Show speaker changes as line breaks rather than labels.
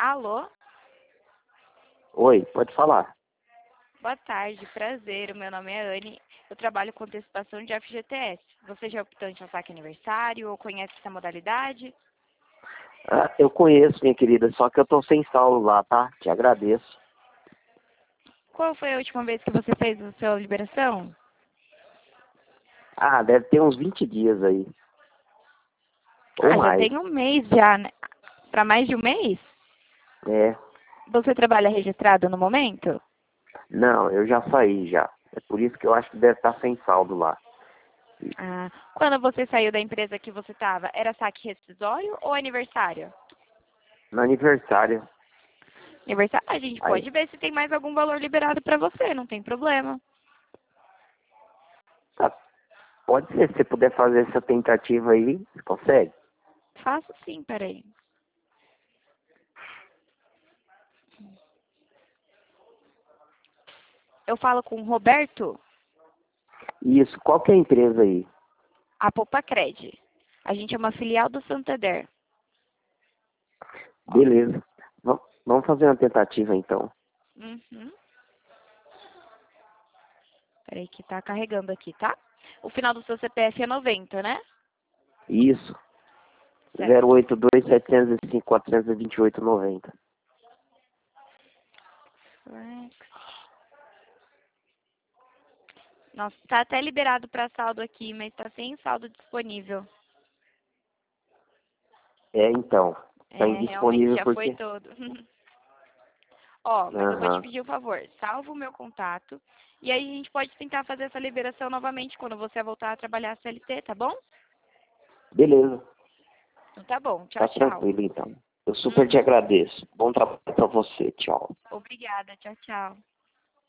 Alô?
Oi, pode falar.
Boa tarde, prazer. O meu nome é Anne. Eu trabalho com antecipação de FGTS. Você já optou em saque aniversário ou conhece essa modalidade?
Ah, eu conheço, minha querida, só que eu tô sem saldo lá, tá? Te agradeço.
Qual foi a última vez que você fez a sua liberação?
Ah, deve ter uns 20 dias aí. Ou
Ah, já
mais.
tem um mês já, né? Para mais de um mês?
É.
Você trabalha registrado no momento?
Não, eu já saí já. É por isso que eu acho que deve estar sem saldo lá.
Ah, quando você saiu da empresa que você estava, era saque rescisório ou aniversário?
No aniversário.
Aniversário, a gente
Aí.
pode ver se tem mais algum valor liberado para você, não tem problema.
Tá. Pode ser, se você puder fazer essa tentativa aí, você consegue?
Faço sim, peraí. Eu falo com o Roberto,
Isso, qual que é a empresa aí?
a Popacred. A gente é uma filial do Santander. Ó.
Beleza. Vamos fazer uma tentativa então.
Uhum. Peraí que tá carregando aqui, tá? O final do seu CPF é 90, né?
Isso.
Certo.
082-705-428-90.
Nossa, tá até liberado para saldo aqui, mas tá sem saldo disponível.
É, então. Tá
É, realmente
indisponível
já foi
porque...
todo. Ó, mas eu vou te
Aham.
pedir um favor. Salva o meu contato. E aí a gente pode tentar fazer essa liberação novamente quando você voltar a trabalhar CLT, tá bom?
Beleza.
Então tá bom.
Tá
Tchau, tchau.
tranquilo, então. Eu super te
Uhum.
agradeço. Bom trabalho pra você. Tchau.
Obrigada. Tchau, tchau.